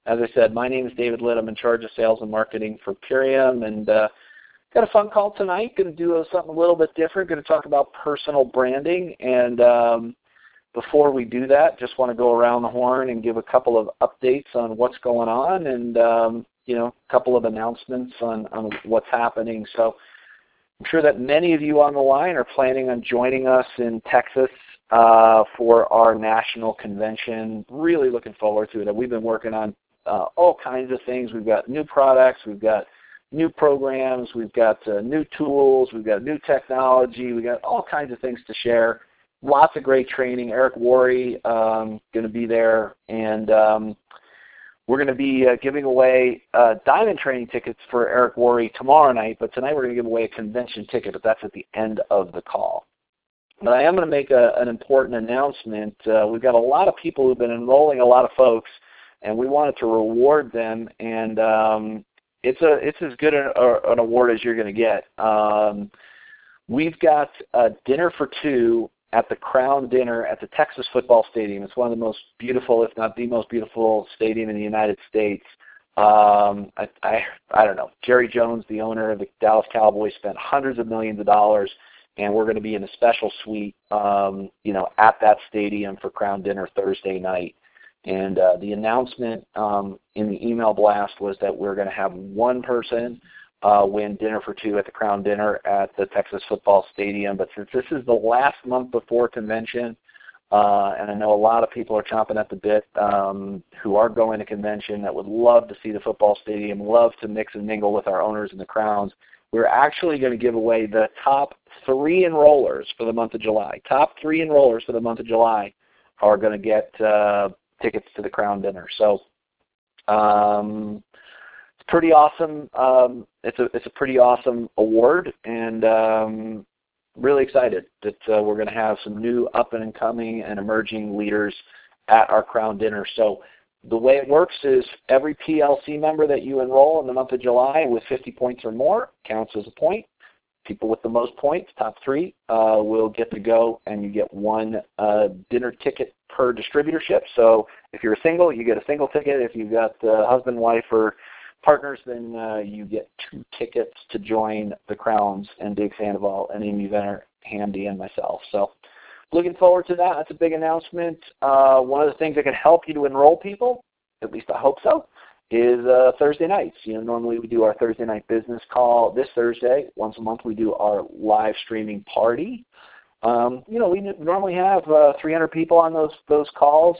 as I said, my name is David Litt. I'm in charge of sales and marketing for Purium, and got a fun call tonight. Going to do something a little bit different. Going to talk about personal branding, and before we do that, just want to go around the horn and give a couple of updates on what's going on, and a couple of announcements on what's happening. So I'm sure that many of you on the line are planning on joining us in Texas for our national convention. Really looking forward to it. We've been working on all kinds of things. We've got new products. We've got new programs. We've got new tools. We've got new technology. We've got all kinds of things to share. Lots of great training. Eric Worre going to be there, and we're going to be giving away diamond training tickets for Eric Worre tomorrow night, but tonight we're going to give away a convention ticket, but that's at the end of the call. But I am going to make an important announcement. We've got a lot of people who've been enrolling a lot of folks, and we wanted to reward them, and it's as good an award as you're going to get. We've got a dinner for two at the Crown Dinner at the Texas Football Stadium. It's one of the most beautiful, if not the most beautiful stadium in the United States. I don't know. Jerry Jones, the owner of the Dallas Cowboys, spent hundreds of millions of dollars, and we're going to be in a special suite, at that stadium for Crown Dinner Thursday night. And the announcement in the email blast was that we're going to have one person win dinner for two at the Crown Dinner at the Texas Football Stadium. But since this is the last month before convention, and I know a lot of people are chomping at the bit who are going to convention that would love to see the football stadium, love to mix and mingle with our owners and the Crowns, we're actually going to give away the top 3 enrollers for the month of July. Top 3 enrollers for the month of July are going to get tickets to the Crown Dinner. So it's pretty awesome. It's a pretty awesome award, and really excited that we're going to have some new up and coming and emerging leaders at our Crown Dinner. So the way it works is every PLC member that you enroll in the month of July with 50 points or more counts as a point. People with the most points, top 3, will get to go, and you get one dinner ticket per distributorship. So if you're a single, you get a single ticket. If you've got husband, wife, or partners, then you get 2 tickets to join the Crowns and Dave Sandoval and Amy Venner, Hamdi, and myself. So looking forward to that. That's a big announcement. One of the things that can help you to enroll people, at least I hope so, is Thursday nights. Normally we do our Thursday night business call. This Thursday, once a month, we do our live streaming party. We normally have 300 people on those calls,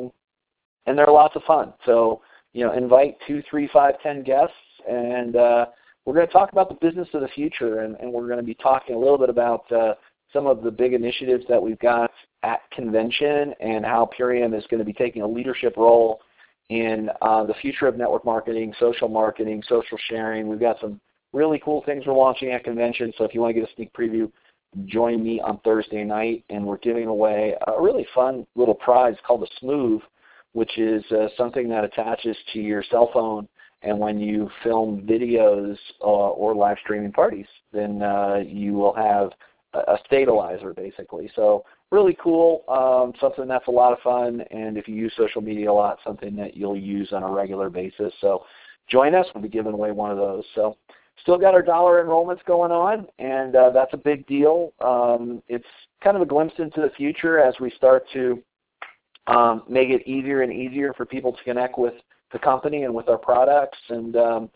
and they're lots of fun. So, invite 2, 3, 5, 10 guests, and we're going to talk about the business of the future, and we're going to be talking a little bit about some of the big initiatives that we've got at convention and how Purium is going to be taking a leadership role in the future of network marketing, social sharing. We've got some really cool things we're launching at convention, so if you want to get a sneak preview, join me on Thursday night, and we're giving away a really fun little prize called a Smooth, which is something that attaches to your cell phone, and when you film videos or live streaming parties, then you will have a stabilizer, basically. So really cool, something that's a lot of fun, and if you use social media a lot, something that you'll use on a regular basis. So join us. We'll be giving away one of those. So still got our dollar enrollments going on, and that's a big deal. It's kind of a glimpse into the future as we start to make it easier and easier for people to connect with the company and with our products. And,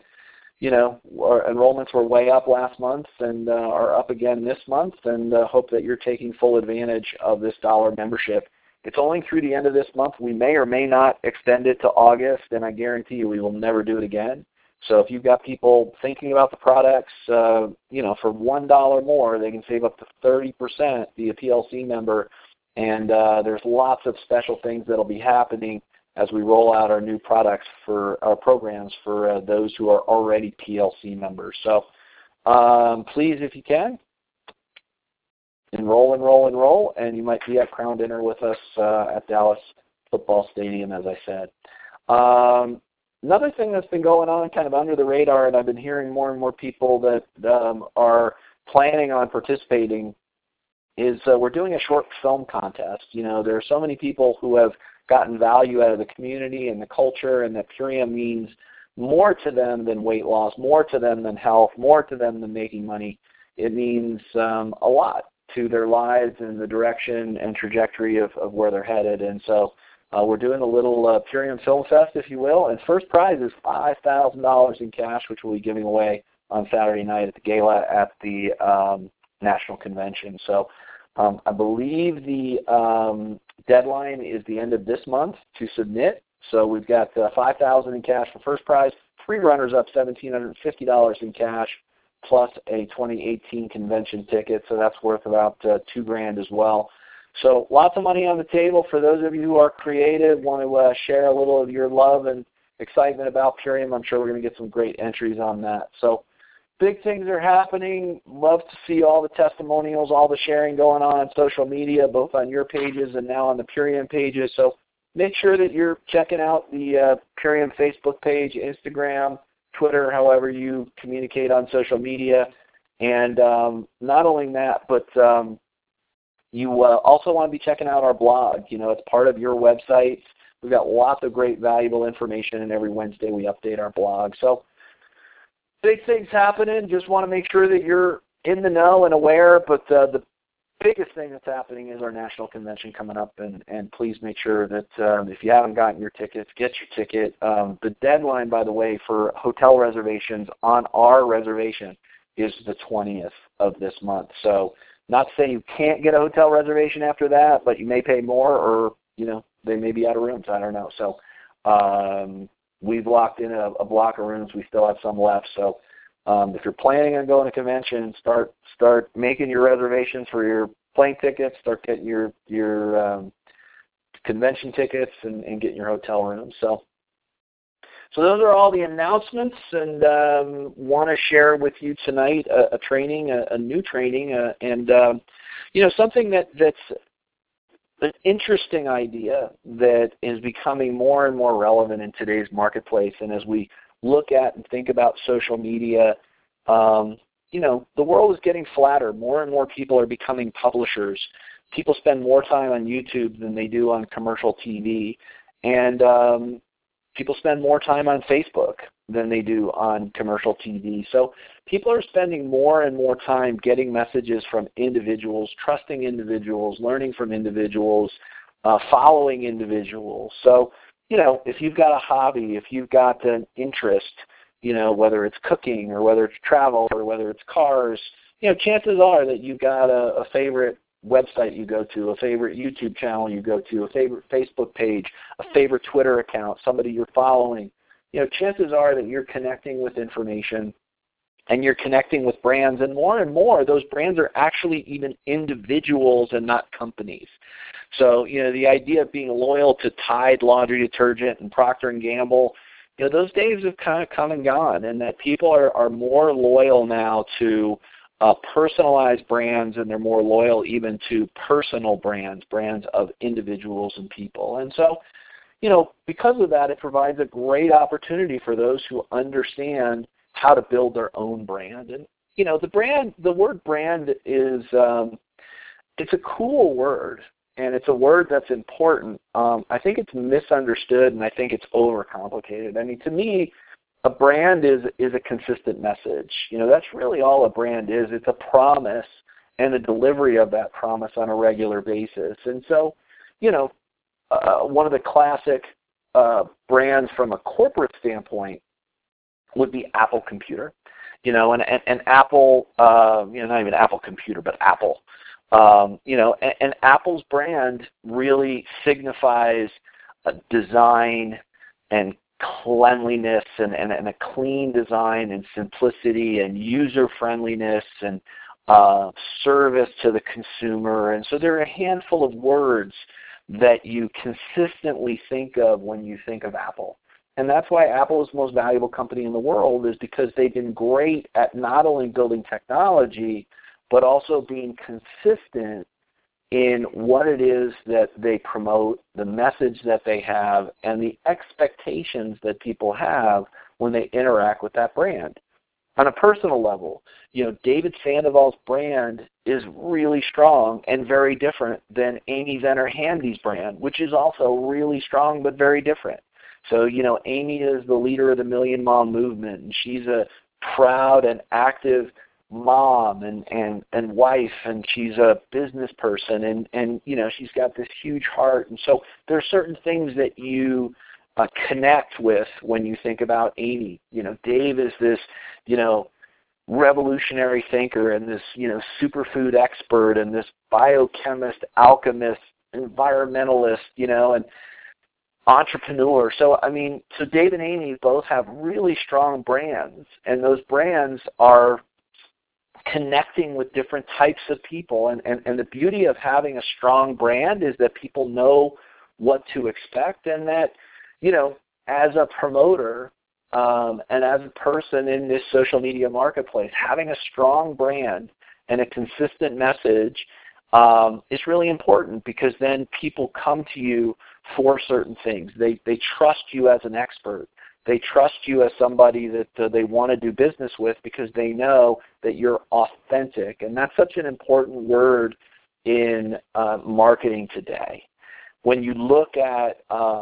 our enrollments were way up last month and are up again this month, and hope that you're taking full advantage of this dollar membership. It's only through the end of this month. We may or may not extend it to August, and I guarantee you we will never do it again. So if you've got people thinking about the products, for $1 more, they can save up to 30% via PLC member. And there's lots of special things that will be happening as we roll out our new products for our programs for those who are already PLC members. So please, if you can, enroll, and you might be at Crown Dinner with us at Dallas Football Stadium, as I said. Another thing that's been going on kind of under the radar, and I've been hearing more and more people that are planning on participating, is we're doing a short film contest. There are so many people who have gotten value out of the community and the culture, and that Purium means more to them than weight loss, more to them than health, more to them than making money. It means a lot to their lives and the direction and trajectory of where they're headed. And so we're doing a little Purium Film Fest, if you will, and first prize is $5,000 in cash, which we'll be giving away on Saturday night at the gala at the National Convention. So I believe the deadline is the end of this month to submit. So we've got $5,000 in cash for first prize, 3 runners-up, $1,750 in cash, plus a 2018 convention ticket. So that's worth about $2,000 as well. So lots of money on the table for those of you who are creative, want to share a little of your love and excitement about Purium. I'm sure we're going to get some great entries on that. So big things are happening. Love to see all the testimonials, all the sharing going on social media, both on your pages and now on the Purium pages. So make sure that you're checking out the Purium Facebook page, Instagram, Twitter, however you communicate on social media. And not only that, but you also want to be checking out our blog. You know, it's part of your website. We've got lots of great, valuable information, and every Wednesday we update our blog. So big things happening. Just want to make sure that you're in the know and aware. But the biggest thing that's happening is our national convention coming up, and please make sure that if you haven't gotten your tickets, get your ticket. The deadline, by the way, for hotel reservations on our reservation is the 20th of this month. So not to say you can't get a hotel reservation after that, but you may pay more, or they may be out of rooms. I don't know. So we've locked in a block of rooms. We still have some left. So if you're planning on going to convention, start making your reservations for your plane tickets. Start getting your convention tickets and getting your hotel rooms. So those are all the announcements, and want to share with you tonight a training, a new training, and something that's an interesting idea that is becoming more and more relevant in today's marketplace. And as we look at and think about social media, the world is getting flatter. More and more people are becoming publishers. People spend more time on YouTube than they do on commercial TV. And people spend more time on Facebook than they do on commercial TV. So people are spending more and more time getting messages from individuals, trusting individuals, learning from individuals, following individuals. So, if you've got a hobby, if you've got an interest, whether it's cooking or whether it's travel or whether it's cars, chances are that you've got a favorite website you go to, a favorite YouTube channel you go to, a favorite Facebook page, a favorite Twitter account, somebody you're following. Chances are that you're connecting with information and you're connecting with brands, and more, those brands are actually even individuals and not companies. So, the idea of being loyal to Tide laundry detergent and Procter & Gamble, those days have kind of come and gone, and that people are more loyal now to personalized brands, and they're more loyal even to personal brands of individuals and people. And so, because of that, it provides a great opportunity for those who understand how to build their own brand. And, the word brand is, it's a cool word, and it's a word that's important. I think it's misunderstood, and I think it's overcomplicated. I mean, to me, a brand is a consistent message. That's really all a brand is. It's a promise and the delivery of that promise on a regular basis. And so, one of the classic brands from a corporate standpoint would be Apple Computer. And Apple, not even Apple Computer, but Apple. And Apple's brand really signifies a design and cleanliness and a clean design and simplicity and user-friendliness and service to the consumer. And so there are a handful of words that you consistently think of when you think of Apple. And that's why Apple is the most valuable company in the world, is because they've been great at not only building technology, but also being consistent in what it is that they promote, the message that they have, and the expectations that people have when they interact with that brand. On a personal level, David Sandoval's brand is really strong and very different than Amy Venner Handy's brand, which is also really strong but very different. So, Amy is the leader of the Million Mom movement, and she's a proud and active mom and wife, and she's a business person, and she's got this huge heart. And so there are certain things that you connect with when you think about Amy. Dave is this, revolutionary thinker and this, superfood expert and this biochemist, alchemist, environmentalist, and entrepreneur. So Dave and Amy both have really strong brands, and those brands are connecting with different types of people. And the beauty of having a strong brand is that people know what to expect, and that, as a promoter and as a person in this social media marketplace, having a strong brand and a consistent message is really important, because then people come to you for certain things. They trust you as an expert. They trust you as somebody that they want to do business with, because they know that you're authentic. And that's such an important word in marketing today. When you look at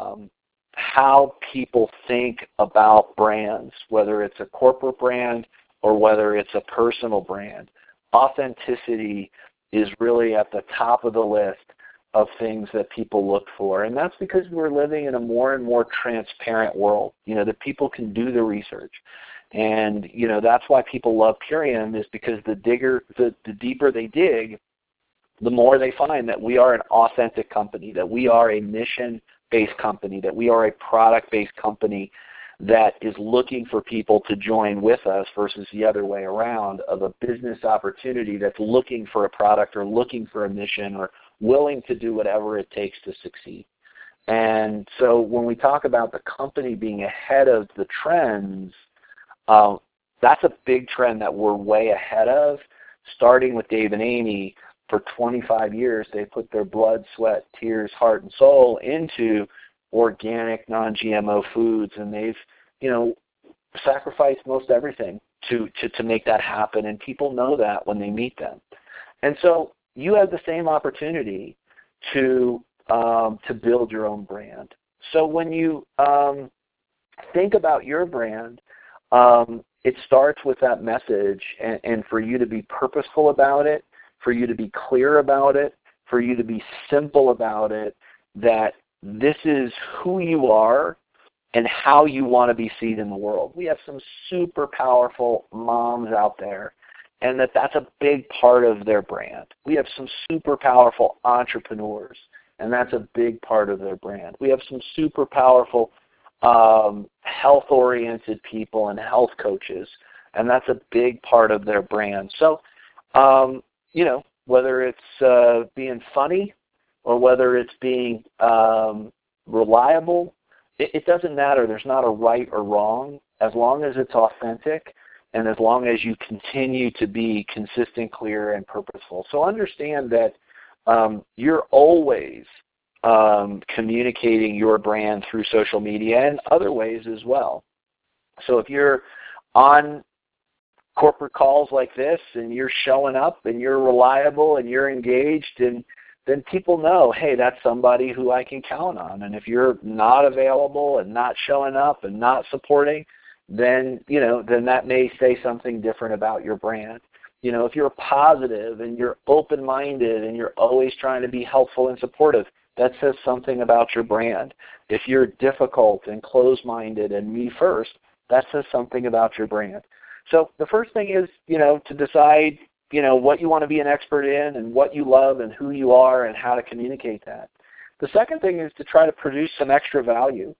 how people think about brands, whether it's a corporate brand or whether it's a personal brand, authenticity is really at the top of the list of things that people look for. And that's because we're living in a more and more transparent world, that people can do the research. And, that's why people love Purium, is because the deeper they dig, the more they find that we are an authentic company, that we are a mission-based company, that we are a product-based company that is looking for people to join with us, versus the other way around, of a business opportunity that's looking for a product or looking for a mission or willing to do whatever it takes to succeed. And so when we talk about the company being ahead of the trends, that's a big trend that we're way ahead of. Starting with Dave and Amy, for 25 years, they put their blood, sweat, tears, heart, and soul into organic, non-GMO foods, and they've, sacrificed most everything to make that happen, and people know that when they meet them. And so you have the same opportunity to build your own brand. So when you think about your brand, it starts with that message, and for you to be purposeful about it, for you to be clear about it, for you to be simple about it, that this is who you are and how you want to be seen in the world. We have some super powerful moms out there, and that's a big part of their brand. We have some super powerful entrepreneurs, and that's a big part of their brand. We have some super powerful health-oriented people and health coaches, and that's a big part of their brand. So, whether it's being funny or whether it's being reliable, it doesn't matter. There's not a right or wrong, as long as it's authentic and as long as you continue to be consistent, clear, and purposeful. So understand that you're always communicating your brand through social media and other ways as well. So if you're on corporate calls like this and you're showing up and you're reliable and you're engaged, and then people know, hey, that's somebody who I can count on. And if you're not available and not showing up and not supporting, then that may say something different about your brand. If you're positive and you're open-minded and you're always trying to be helpful and supportive, that says something about your brand. If you're difficult and closed-minded and me first, that says something about your brand. So the first thing is, to decide, what you want to be an expert in and what you love and who you are and how to communicate that. The second thing is to try to produce some extra value,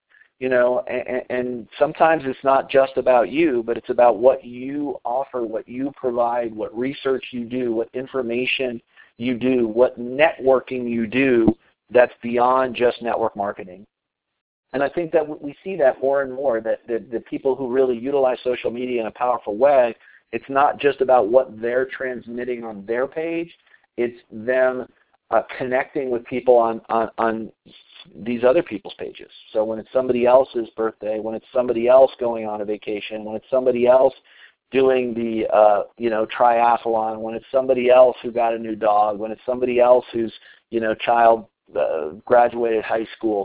and sometimes it's not just about you, but it's about what you offer, what you provide, what research you do, what information you do, what networking you do that's beyond just network marketing. And I think that we see that more and more, that the people who really utilize social media in a powerful way, it's not just about what they're transmitting on their page, it's them connecting with people on these other people's pages. So when it's somebody else's birthday, when it's somebody else going on a vacation, when it's somebody else doing the triathlon, when it's somebody else who got a new dog, when it's somebody else whose child graduated high school.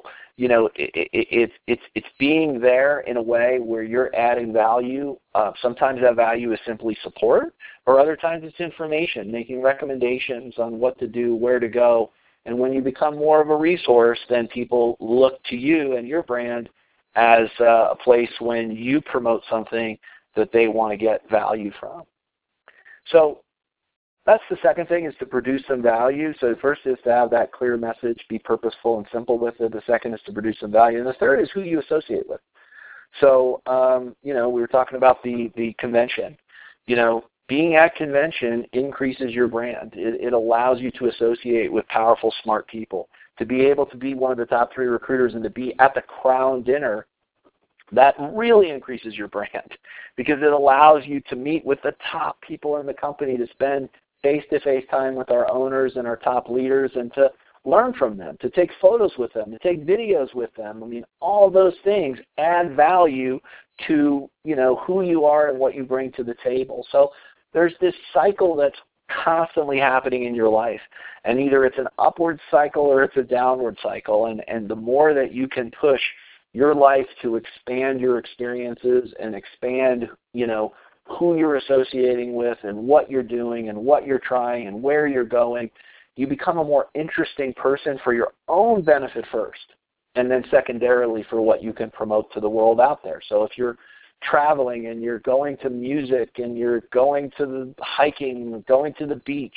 It's being there in a way where you're adding value. Sometimes that value is simply support, or other times it's information, making recommendations on what to do, where to go. And when you become more of a resource, then people look to you and your brand as a place when you promote something that they want to get value from. So that's the second thing, is to produce some value. So the first is to have that clear message, be purposeful and simple with it. The second is to produce some value. And the third is who you associate with. So, we were talking about the convention. Being at convention increases your brand. It allows you to associate with powerful, smart people. To be able to be one of the top 3 recruiters and to be at the Crown dinner, that really increases your brand, because it allows you to meet with the top people in the company, to spend face-to-face time with our owners and our top leaders, and to learn from them, to take photos with them, to take videos with them. I mean, all those things add value to, who you are and what you bring to the table. So there's this cycle that's constantly happening in your life, and either it's an upward cycle or it's a downward cycle, and the more that you can push your life to expand your experiences and expand, who you're associating with and what you're doing and what you're trying and where you're going, you become a more interesting person for your own benefit first, and then secondarily for what you can promote to the world out there. So if you're traveling and you're going to music and you're going to the hiking, going to the beach,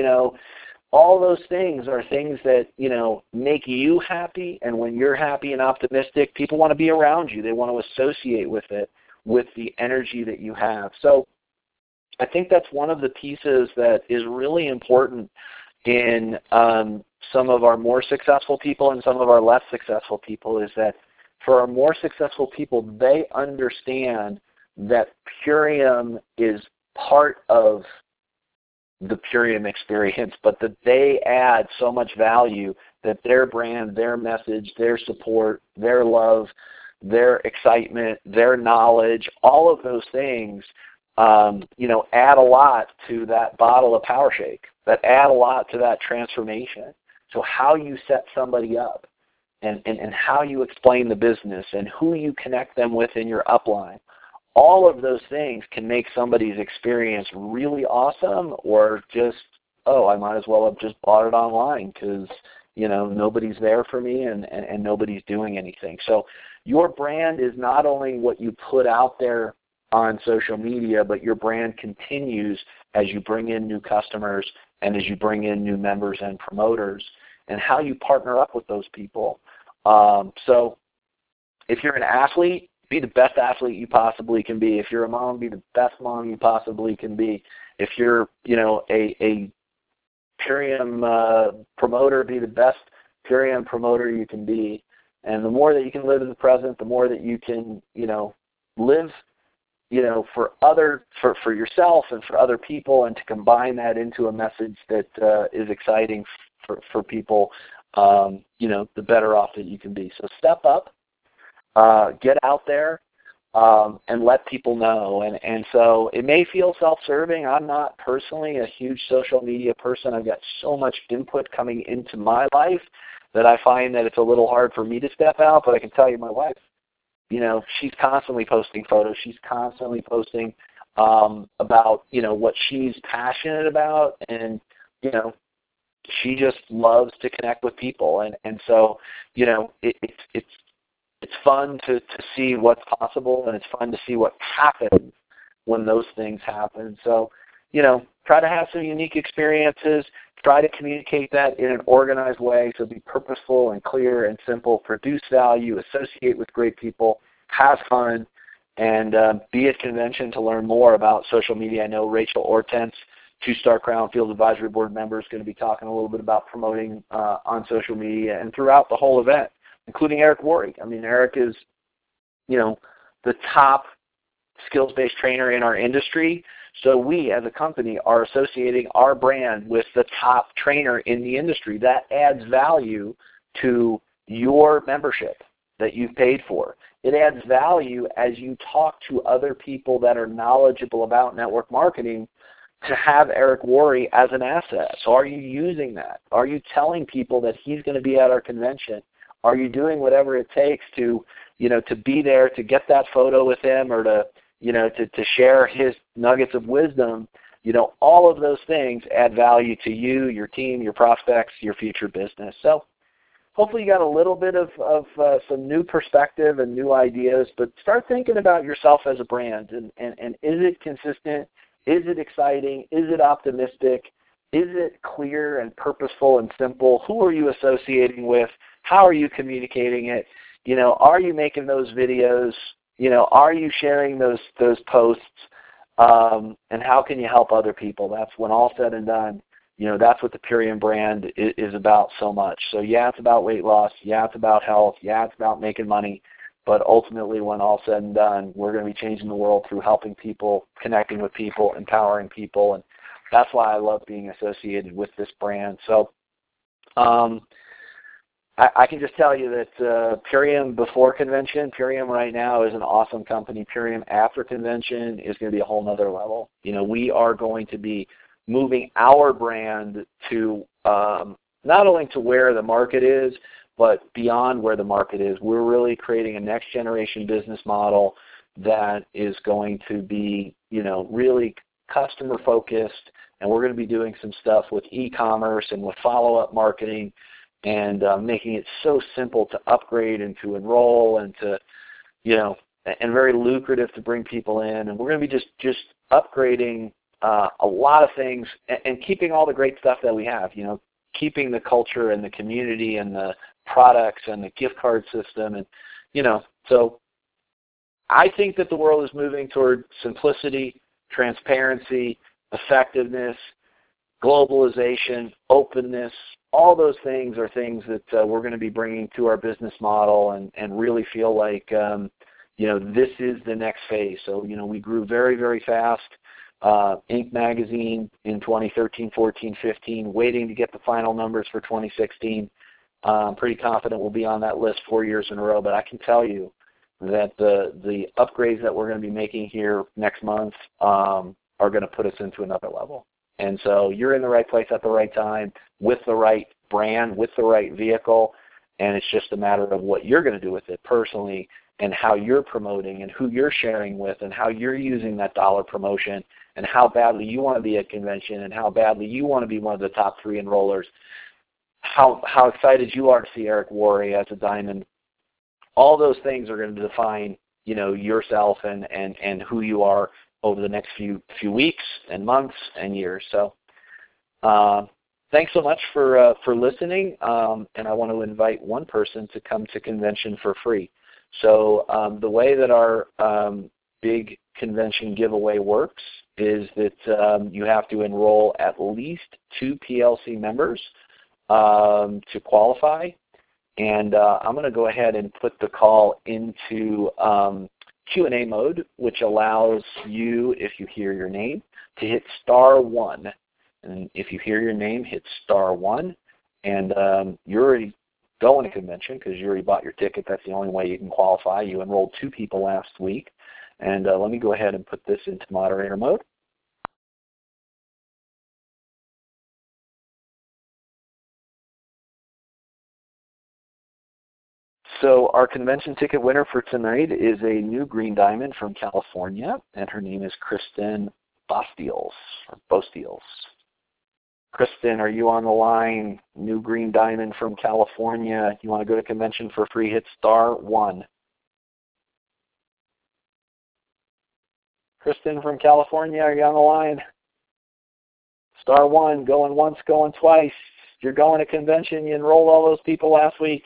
all those things are things that, make you happy. And when you're happy and optimistic, people want to be around you. They want to associate with it, with the energy that you have. So I think that's one of the pieces that is really important in some of our more successful people and some of our less successful people, is that for our more successful people, they understand that Purium is part of the Purium experience, but that they add so much value that their brand, their message, their support, their love, their excitement, their knowledge, all of those things, add a lot to that bottle of Power Shake, that add a lot to that transformation. So how you set somebody up, and how you explain the business, and who you connect them with in your upline, all of those things can make somebody's experience really awesome, or just, I might as well have just bought it online because, nobody's there for me and nobody's doing anything. So your brand is not only what you put out there on social media, but your brand continues as you bring in new customers and as you bring in new members and promoters, and how you partner up with those people. So if you're an athlete, be the best athlete you possibly can be. If you're a mom, be the best mom you possibly can be. If you're, a Purium promoter, be the best Purium promoter you can be. And the more that you can live in the present, the more that you can, live, for yourself and for other people, and to combine that into a message that is exciting for people, the better off that you can be. So step up. Get out there and let people know. And so it may feel self-serving. I'm not personally a huge social media person. I've got so much input coming into my life that I find that it's a little hard for me to step out. But I can tell you, my wife, she's constantly posting photos. She's constantly posting about, what she's passionate about. And, she just loves to connect with people. And so, it's fun to see what's possible, and it's fun to see what happens when those things happen. So, try to have some unique experiences. Try to communicate that in an organized way. So be purposeful and clear and simple. Produce value. Associate with great people. Have fun. And be at convention to learn more about social media. I know Rachel Ortense, 2-star Crown Field Advisory Board member, is going to be talking a little bit about promoting on social media and throughout the whole event, including Eric Worre. I mean, Eric is, the top skills-based trainer in our industry. So we, as a company, are associating our brand with the top trainer in the industry. That adds value to your membership that you've paid for. it adds value as you talk to other people that are knowledgeable about network marketing to have Eric Worre as an asset. So are you using that? Are you telling people that he's going to be at our convention? Are you doing whatever it takes to, to be there, to get that photo with him, or to share his nuggets of wisdom? All of those things add value to you, your team, your prospects, your future business. So hopefully you got a little bit of some new perspective and new ideas, but start thinking about yourself as a brand. And is it consistent? Is it exciting? Is it optimistic? Is it clear and purposeful and simple? Who are you associating with? How are you communicating it? Are you making those videos? Are you sharing those posts? And how can you help other people? That's when all said and done. That's what the Purium brand is about so much. So yeah, it's about weight loss. Yeah, it's about health. Yeah, it's about making money. But ultimately, when all said and done, we're going to be changing the world through helping people, connecting with people, empowering people. And that's why I love being associated with this brand. So I can just tell you that Purium before convention, Purium right now is an awesome company. Purium after convention is going to be a whole nother level. We are going to be moving our brand to not only to where the market is, but beyond where the market is. We're really creating a next generation business model that is going to be, really customer focused, and we're going to be doing some stuff with e-commerce and with follow-up marketing, and making it so simple to upgrade and to enroll and to, and very lucrative to bring people in. And we're going to be just upgrading a lot of things and keeping all the great stuff that we have, keeping the culture and the community and the products and the gift card system. And, so I think that the world is moving toward simplicity, transparency, effectiveness, globalization, openness. All those things are things that we're going to be bringing to our business model and really feel like, this is the next phase. So, we grew very, very fast. Inc. magazine in 2013, 14, 15, waiting to get the final numbers for 2016. I'm pretty confident we'll be on that list 4 years in a row, but I can tell you that the upgrades that we're going to be making here next month are going to put us into another level. And so you're in the right place at the right time with the right brand, with the right vehicle, and it's just a matter of what you're going to do with it personally and how you're promoting and who you're sharing with and how you're using that dollar promotion and how badly you want to be at convention and how badly you want to be one of the top 3 enrollers, how excited you are to see Eric Worre as a diamond. All those things are going to define, yourself and who you are over the next few weeks and months and years. So thanks so much for listening, and I want to invite one person to come to convention for free. So the way that our big convention giveaway works is that you have to enroll at least 2 PLC members to qualify. And I'm going to go ahead and put the call into Q&A mode, which allows you, if you hear your name, to hit *1. And if you hear your name, hit *1. And you're already going to convention because you already bought your ticket. That's the only way you can qualify. You enrolled 2 people last week. And let me go ahead and put this into moderator mode. So our convention ticket winner for tonight is a new green diamond from California, and her name is Kristen Bostiels. Kristen, are you on the line? New green diamond from California. You want to go to convention for free? Hit *1. Kristen from California, are you on the line? *1, going once, going twice. You're going to convention. You enrolled all those people last week.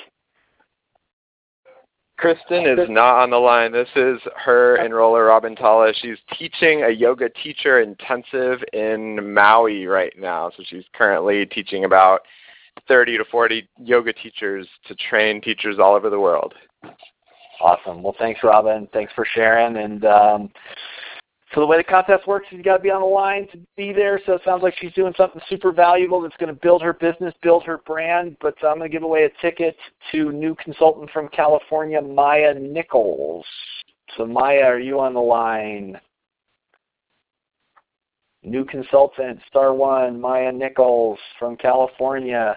Kristen is not on the line. This is her enroller, Robin Tala. She's teaching a yoga teacher intensive in Maui right now. So she's currently teaching about 30 to 40 yoga teachers to train teachers all over the world. Awesome. Well, thanks, Robin. Thanks for sharing. And So the way the contest works is you got to be on the line to be there. So it sounds like she's doing something super valuable that's going to build her business, build her brand. But I'm going to give away a ticket to new consultant from California, Maya Nichols. So Maya, are you on the line? New consultant, star one, Maya Nichols from California.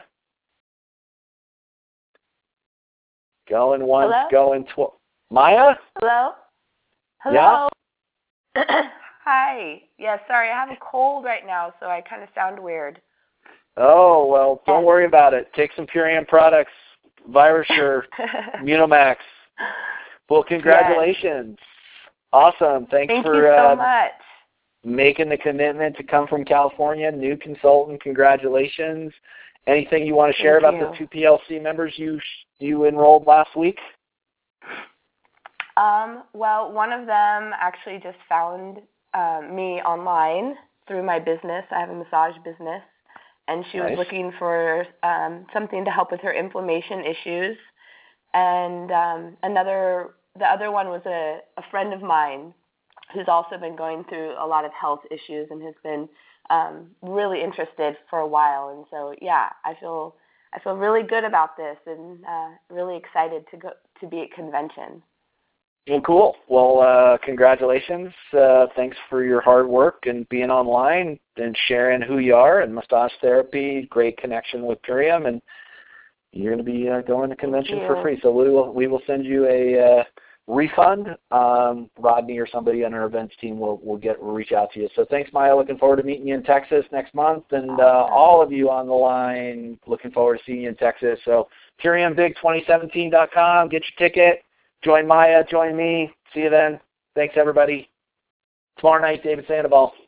Going once, Hello? going twice. Maya? Hello? Yeah? Hi. Yeah, sorry, I have a cold right now, so I kind of sound weird. Oh, well, don't worry about it. Take some Purion products, Virusure, Immunomax. Well, congratulations. Yes. Awesome. Thank you so much. Making the commitment to come from California, new consultant. Congratulations. Anything you want to share about the 2 PLC members you enrolled last week? Well, one of them actually just found me online through my business. I have a massage business, and she was looking for something to help with her inflammation issues. And the other one was a friend of mine who's also been going through a lot of health issues and has been really interested for a while. And so, yeah, I feel really good about this and really excited to be at convention. Well, cool. Well, congratulations. Thanks for your hard work and being online and sharing who you are and massage therapy. Great connection with Purion, and you're going to be going to convention for free. So we will send you a refund. Rodney or somebody on our events team will reach out to you. So thanks, Maya. Looking forward to meeting you in Texas next month, and all of you on the line, looking forward to seeing you in Texas. So PurionBig2017.com. Get your ticket. Join Maya, join me. See you then. Thanks, everybody. Tomorrow night, David Sandoval.